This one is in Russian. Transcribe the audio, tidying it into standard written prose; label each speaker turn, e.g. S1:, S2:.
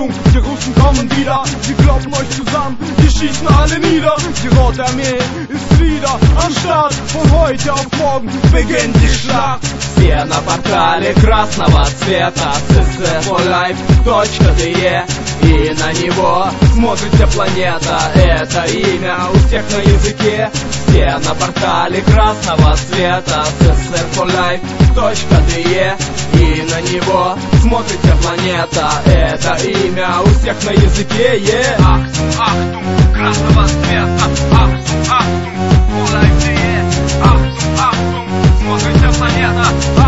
S1: Achtung, die Russen kommen wieder, sie kloppen euch zusammen, die schießen alle nieder. Die Rote Armee ist wieder am Start, von heute auf morgen beginnt die Schlacht.
S2: Все на портале красного цвета ccforlife.de, и на него смотрит вся планета. Это имя у всех на языке. Все на портале красного цвета ccforlife.de, и на него смотрит вся планета. Это имя у всех на языке.
S3: Achtung, Achtung, красного цвета. Achtung, Achtung, for life.de. Achtung, Achtung, смотрит вся планета.